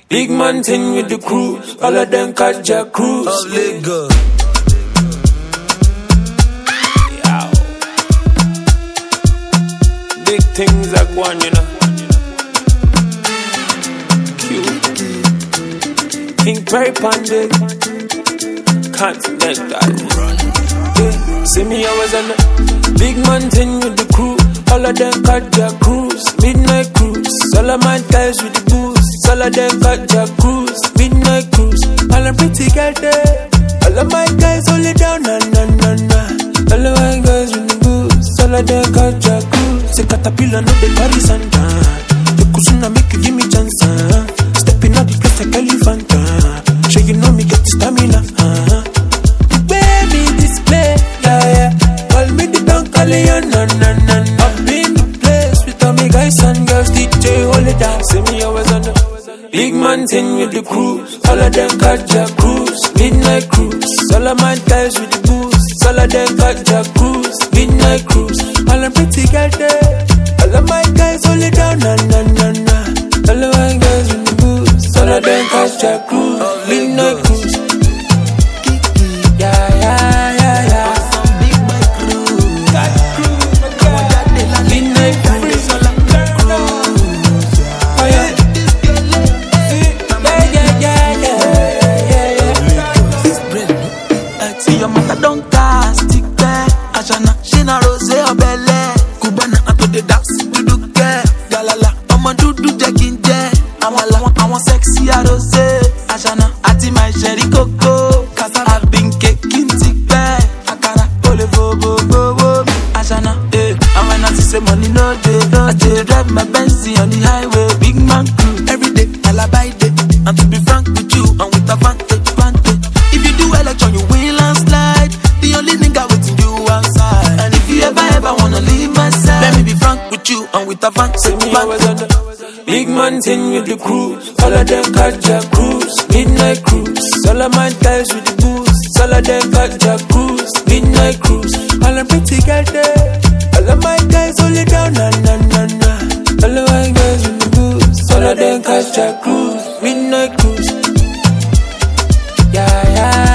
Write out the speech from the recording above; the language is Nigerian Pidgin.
Big man thing with the cruise, all of them catch your cruise. Yow. Big things are going, you know. Cute. Pink Perry Pandey, Continental. Yeah. See me, I was on the big man thing with the crew. All of them catch your cruise, midnight cruise. All of my guys with the booze. All of them got your cruise, midnight cruise. All the pretty girl there. All of my guys hold it down, na na na na. All of my guys with the booze. All of them got your cruise. Say caterpillar no they carry Santa. The kusuna make you give me chance. Stepping out the place like elephant. Sure you know me get the stamina. Baby display, yeah yeah. Call me the Don Corleone, na na na na. Up in the place with all me guys and girls. DJ hold it down. See me always on the big man thing with the cruise. All of them catch your cruise, midnight cruise. All of my guys with the booze. All of them catch your cruise, midnight cruise. All the pretty girl there. All of my guys hold it down, na na na na. All of my guys with the booze. All of them catch your cruise, midnight cruise. Yeah yeah yeah yeah. Big boy cruise, that cruise. Midnight cruise. Oh yeah. Your mother don't cast it there. Ashana, she na rose or belle. Kubana ato the dance to do care. Galala, I'ma do jacking there. I want sexy a rose. Ashana, ati my sherry coco. Cause I've been caking tick there. Akara, ole bo. Ashana, and when I see money no day. I still drive my Benz on the highway. Big man crew, every day, I'll buy day. And to be frank with you, and with a vantage. If you do election, you win landslide. The only nigga waiting you outside. And if you ever wanna leave my side, let me be frank with you and with a fancy. Big man thing with the cruise. All of them catch your cruise, midnight cruise. All of my guys with the booze. All of them catch your cruise, midnight cruise. All the pretty girl there. All of my guys hold it down, na na na na. All of my guys with the booze. All of them catch your cruise, midnight cruise. Yeah yeah.